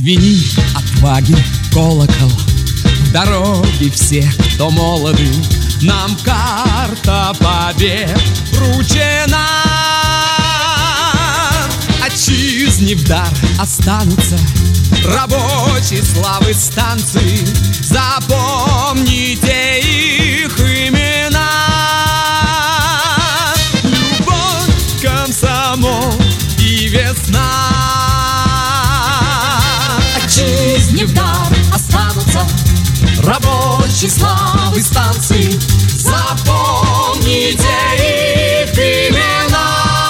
Звени отваги колокол, в дороге всех, кто молоды, нам карта побед вручена. Отчизне в дар останутся рабочие славы станции. Запомните их имена. Любовь, комсомол и весна. Отчизне в дар останутся рабочие славы станции. Запомните их имена.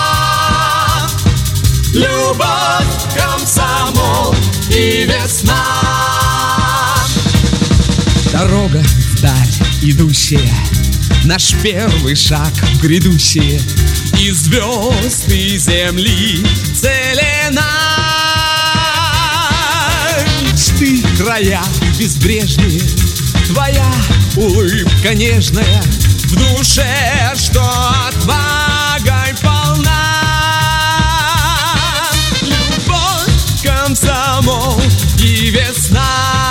Любовь, комсомол и весна. Дорога вдаль идущая, наш первый шаг в грядущее. И звезд, и земли целена. Мечты, края безбрежные, твоя улыбка нежная, в душе, что отвагой полна. Любовь, комсомол и весна.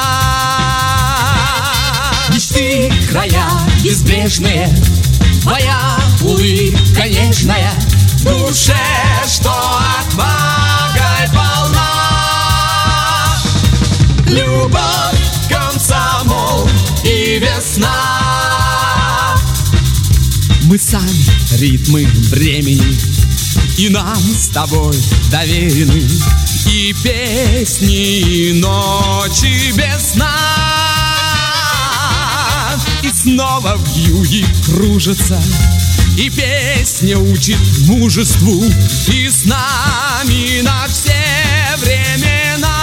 Мечты, края безбрежные, твоя улыбка нежная, в душе, что отвагой полна. Любовь, комсомол и весна. Мы сами ритмы времени, и нам с тобой доверены и песни, и ночи без сна. И снова вьюги кружатся, и песня учит мужеству, и с нами на все времена.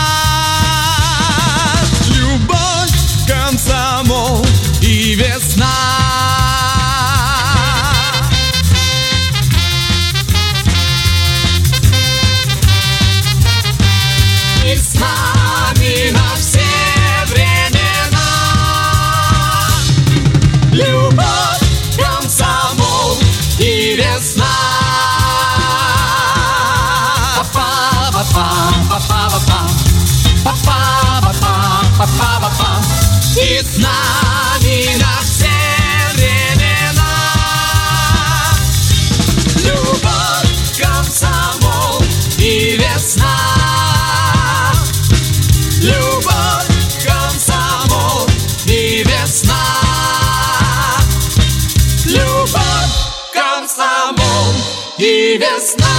Любовь, комсомол и весна. И с нами на все времена. Любовь, комсомол и весна. Па-па-па-па-па-па-па-па. Па-па-па-па-па-па-па. И с нами на все времена. Любовь, комсомол и весна. Любовь, комсомол и весна. Любовь, комсомол и весна.